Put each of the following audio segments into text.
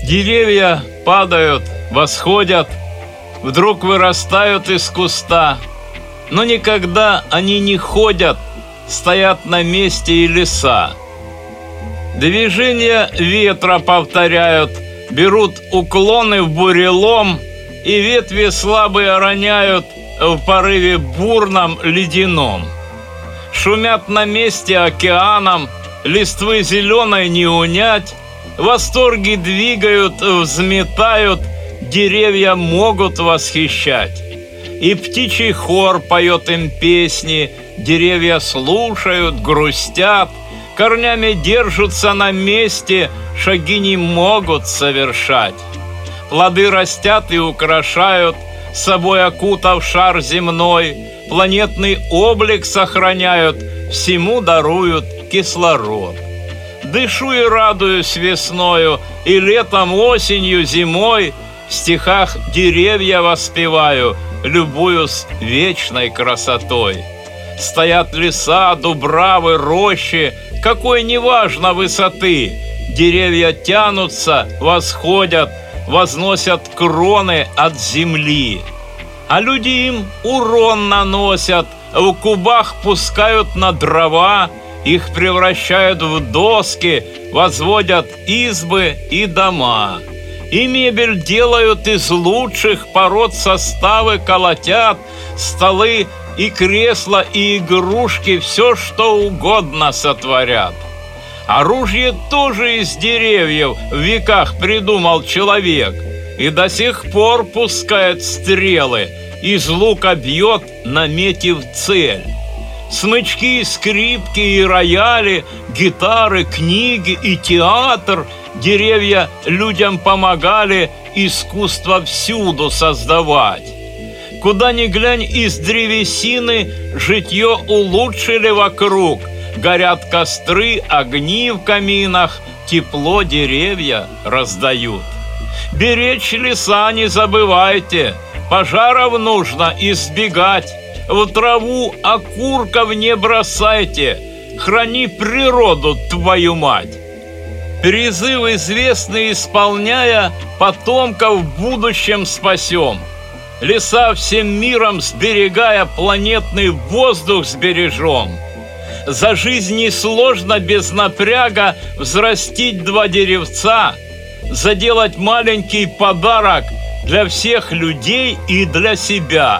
Деревья падают, восходят, вдруг вырастают из куста, но никогда они не ходят, стоят на месте и леса. Движения ветра повторяют, берут уклоны в бурелом, и ветви слабые роняют в порыве бурном ледяном. Шумят на месте океаном, листвы зеленой не унять, восторги двигают, взметают, деревья могут восхищать. И птичий хор поет им песни, деревья слушают, грустят, корнями держатся на месте, шаги не могут совершать. Плоды растят и украшают, собой окутав шар земной, планетный облик сохраняют, всему даруют кислород. Дышу и радуюсь весною, и летом, осенью, зимой в стихах деревья воспеваю, любуюсь вечной красотой. Стоят леса, дубравы, рощи, какой неважно высоты, деревья тянутся, восходят, возносят кроны от земли. А люди им урон наносят, в кубах пускают на дрова, их превращают в доски, возводят избы и дома. И мебель делают из лучших пород, составы колотят, столы и кресла и игрушки, все что угодно сотворят. Оружие тоже из деревьев в веках придумал человек, и до сих пор пускает стрелы, из лука бьет, наметив цель. Смычки, скрипки и рояли, гитары, книги и театр, деревья людям помогали искусство всюду создавать. Куда ни глянь, из древесины житье улучшили вокруг, горят костры, огни в каминах, тепло деревья раздают. Беречь леса не забывайте, пожаров нужно избегать, в траву окурков не бросайте, храни природу, твою мать. Призыв известный исполняя, потомков в будущем спасем. Леса всем миром сберегая, планетный воздух сбережем. За жизнь несложно без напряга взрастить 2 деревца, заделать маленький подарок для всех людей и для себя.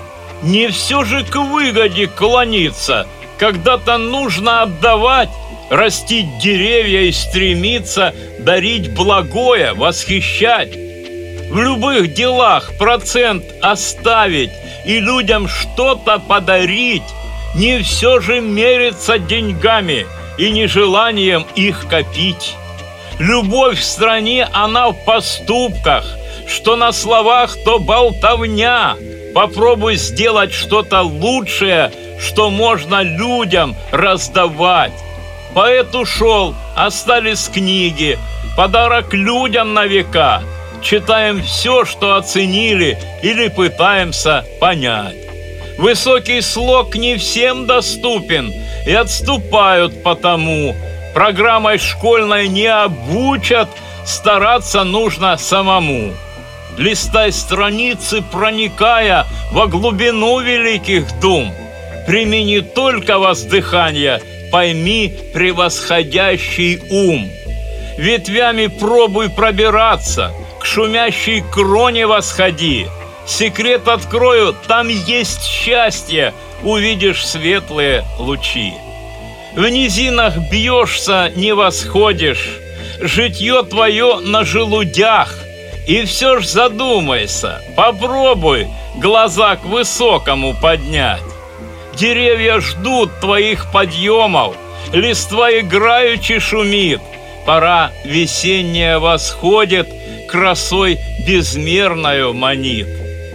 Не все же к выгоде клониться, когда-то нужно отдавать, растить деревья и стремиться дарить благое, восхищать. В любых делах процент оставить и людям что-то подарить. Не все же мериться деньгами и нежеланием их копить. Любовь в стране, она в поступках, что на словах, то болтовня. Попробуй сделать что-то лучшее, что можно людям раздавать. Поэт ушел, остались книги, подарок людям на века. Читаем все, что оценили, или пытаемся понять. Высокий слог не всем доступен, и отступают потому. Программой школьной не обучат, стараться нужно самому. Листай страницы, проникая во глубину великих дум. Прими не только воздыхание, пойми превосходящий ум. Ветвями пробуй пробираться, к шумящей кроне восходи. Секрет открою, там есть счастье, увидишь светлые лучи. В низинах бьешься, не восходишь, житье твое на желудях. И все ж задумайся, попробуй глаза к высокому поднять. Деревья ждут твоих подъемов, листва играючи шумит. Пора весенняя восходит, красой безмерною манит.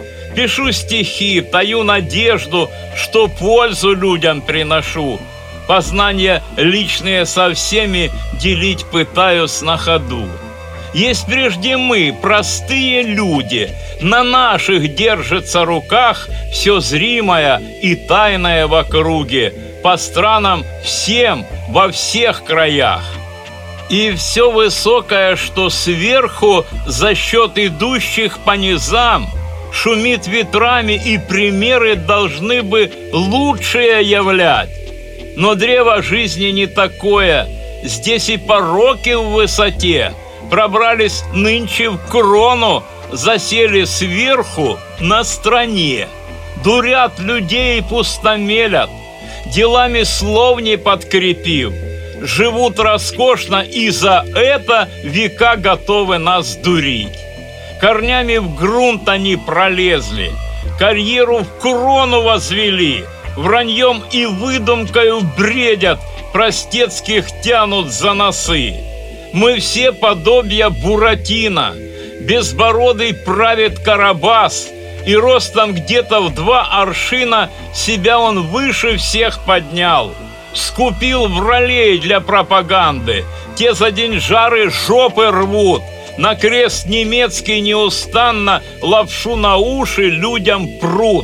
Пишу стихи, таю надежду, что пользу людям приношу. Познания личные со всеми делить пытаюсь на ходу. Есть прежде мы, простые люди, на наших держится руках все зримое и тайное в округе, по странам всем, во всех краях. И все высокое, что сверху, за счет идущих по низам, шумит ветрами, и примеры должны бы лучшее являть. Но древо жизни не такое, здесь и пороки в высоте, пробрались нынче в крону, засели сверху на стране, дурят людей и пустомелят, делами слов не подкрепив, живут роскошно, и за это века готовы нас дурить. Корнями в грунт они пролезли, карьеру в крону возвели, враньем и выдумкою бредят, простецких тянут за носы. Мы все подобия Буратино, безбородый правит Карабас, и ростом где-то в 2 аршина себя он выше всех поднял. Скупил вралей для пропаганды, те за деньжары жопы рвут, на крест немецкий неустанно лапшу на уши людям прут.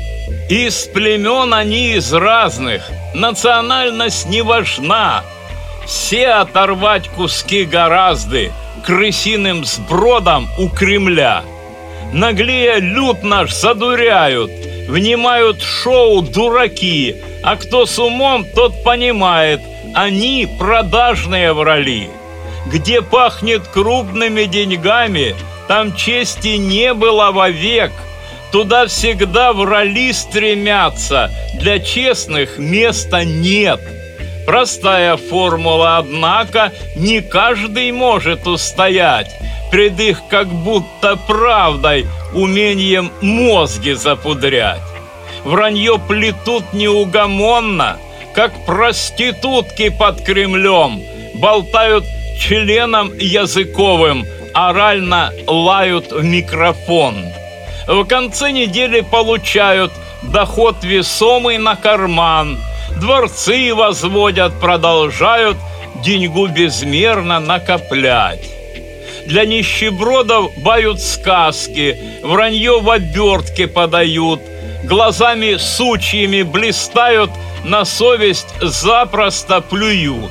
Из племен они из разных, национальность не важна, все оторвать куски гораздо крысиным сбродом у Кремля. Наглея люд наш задуряют, внимают шоу дураки, а кто с умом, тот понимает, они продажные врали. Где пахнет крупными деньгами, там чести не было вовек. Туда всегда врали стремятся, для честных места нет. Простая формула, однако, не каждый может устоять пред их как будто правдой умением мозги запудрять. Вранье плетут неугомонно, как проститутки под Кремлем, болтают членом языковым, орально лают в микрофон. В конце недели получают доход весомый на карман, дворцы возводят, продолжают деньгу безмерно накоплять. Для нищебродов бают сказки, вранье в обертке подают, глазами сучьими блистают, на совесть запросто плюют.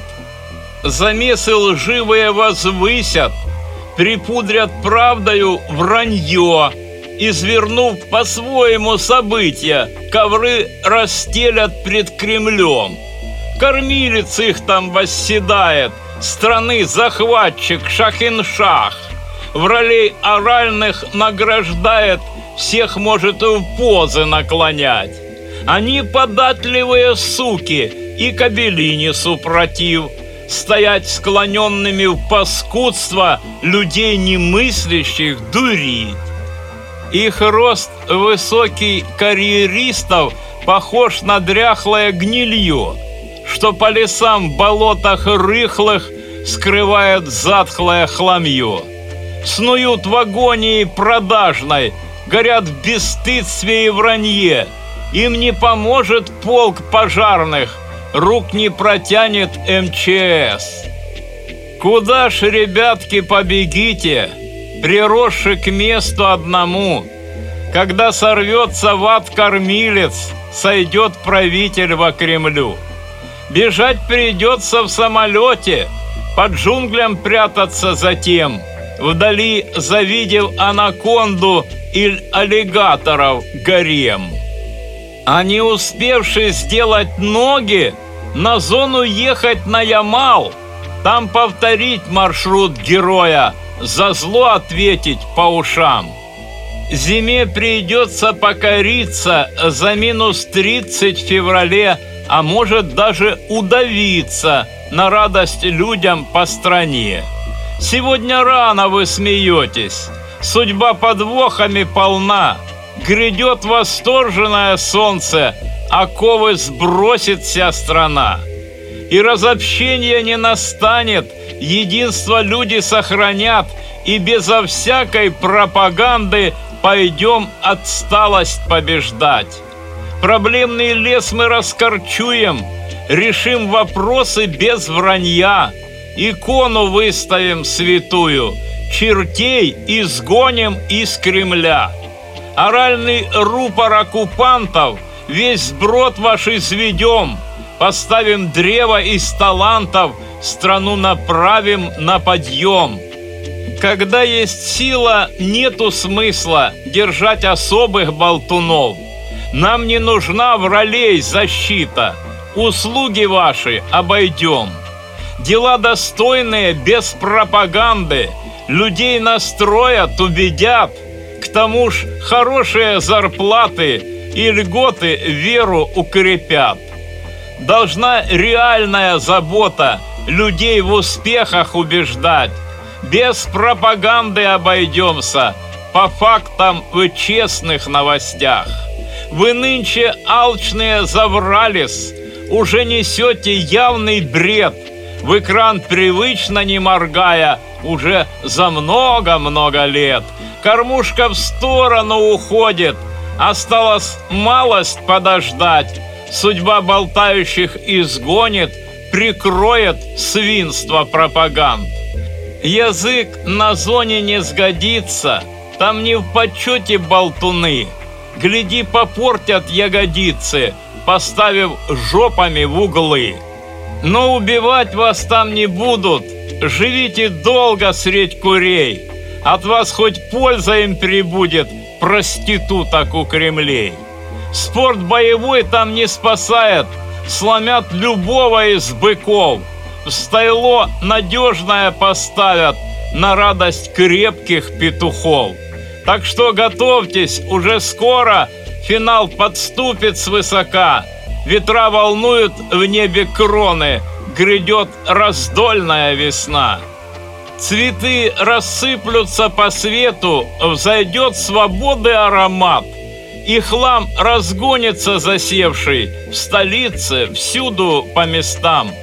Замесы лживые возвысят, припудрят правдою вранье, извернув по-своему события, ковры расстелят пред Кремлем. Кормилец их там восседает, страны захватчик Шахиншах, вралей оральных награждает, всех может в позы наклонять. Они податливые суки, и кобели не супротив, стоять склоненными в паскудство, людей немыслящих дурить. Их рост высокий карьеристов похож на дряхлое гнилье, что по лесам в болотах рыхлых скрывает затхлое хламье. Снуют в агонии продажной, горят в бесстыдстве и вранье. Им не поможет полк пожарных, рук не протянет МЧС. Куда ж, ребятки, побегите, приросши к месту одному? Когда сорвется в ад кормилец, сойдет правитель во Кремлю. Бежать придется в самолете, под джунглям прятаться затем, вдали завидев анаконду или аллигаторов гарем. А не успевший сделать ноги, на зону ехать на Ямал, там повторить маршрут героя, за зло ответить по ушам. Зиме придется покориться за минус 30 в феврале, а может даже удавиться на радость людям по стране. Сегодня рано вы смеетесь, судьба подвохами полна. Грядет восторженное солнце, оковы сбросит вся страна. И разобщение не настанет, единство люди сохранят, и безо всякой пропаганды пойдем отсталость побеждать. Проблемный лес мы раскорчуем, решим вопросы без вранья, икону выставим святую, чертей изгоним из Кремля. Оральный рупор оккупантов весь сброд ваш изведем, поставим древо из талантов, страну направим на подъем. Когда есть сила, нету смысла держать особых болтунов. Нам не нужна вралей защита, услуги ваши обойдем. Дела достойные, без пропаганды, людей настроят, убедят. К тому ж хорошие зарплаты и льготы веру укрепят. Должна реальная забота людей в успехах убеждать. Без пропаганды обойдемся, по фактам в честных новостях. Вы нынче алчные заврались, уже несете явный бред. В экран привычно не моргая, уже за много-много лет. Кормушка в сторону уходит, осталось малость подождать. Судьба болтающих изгонит, прикроет свинство пропаганд. Язык на зоне не сгодится, там не в почете болтуны. Гляди, попортят ягодицы, поставив жопами в углы. Но убивать вас там не будут, живите долго средь курей. От вас хоть польза им прибудет, проституток у Кремлей. Спорт боевой там не спасает, сломят любого из быков. В стайло надежное поставят на радость крепких петухов. Так что готовьтесь, уже скоро финал подступит свысока. Ветра волнуют в небе кроны, грядет раздольная весна. Цветы рассыплются по свету, взойдет свободы аромат. И хлам разгонится засевший в столице, всюду по местам.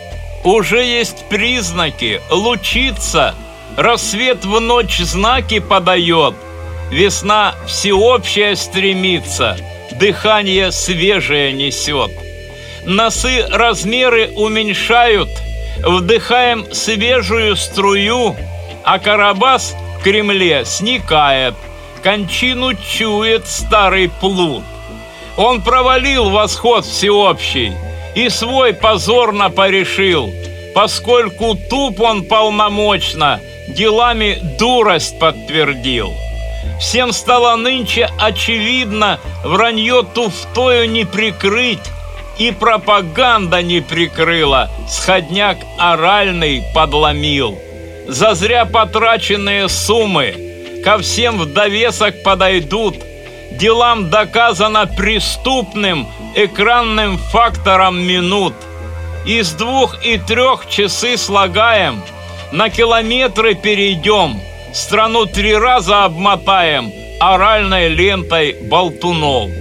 Уже есть признаки, лучится, рассвет в ночь знаки подает. Весна всеобщая стремится, дыхание свежее несет. Носы размеры уменьшают, вдыхаем свежую струю, а Карабас в Кремле сникает, кончину чует старый плут. Он провалил восход всеобщий и свой позорно порешил, поскольку туп он полномочно, делами дурость подтвердил. Всем стало нынче очевидно, вранье туфтою не прикрыть, и пропаганда не прикрыла, сходняк оральный подломил. Зазря потраченные суммы ко всем в довесок подойдут, делам доказано преступным экранным фактором минут. Из 2 и 3 часы слагаем, на километры перейдем, страну 3 раза обмотаем оральной лентой болтунов.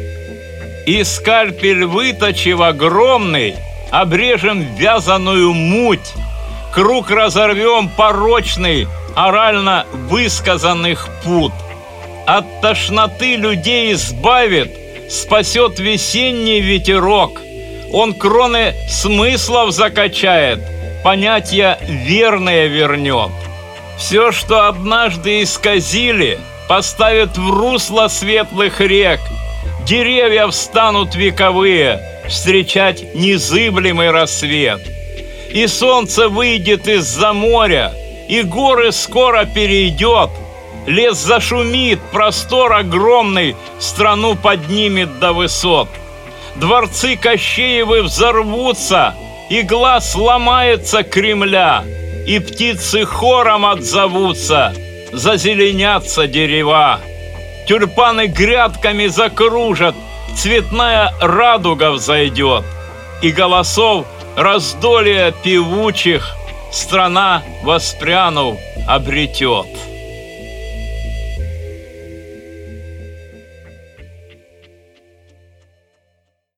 И скальпель выточив огромный, обрежем вязаную муть, круг разорвем порочный орально высказанных пут. От тошноты людей избавит, спасет весенний ветерок. Он кроны смыслов закачает, понятия верные вернет. Все, что однажды исказили, поставит в русло светлых рек. Деревья встанут вековые, встречать незыблемый рассвет. И солнце выйдет из-за моря, и горы скоро перейдет. Лес зашумит, простор огромный страну поднимет до высот. Дворцы Кощеевы взорвутся, и глаз ломается Кремля, и птицы хором отзовутся, зазеленятся дерева. Тюльпаны грядками закружат, цветная радуга взойдет, и голосов раздолье певучих страна, воспрянув, обретет.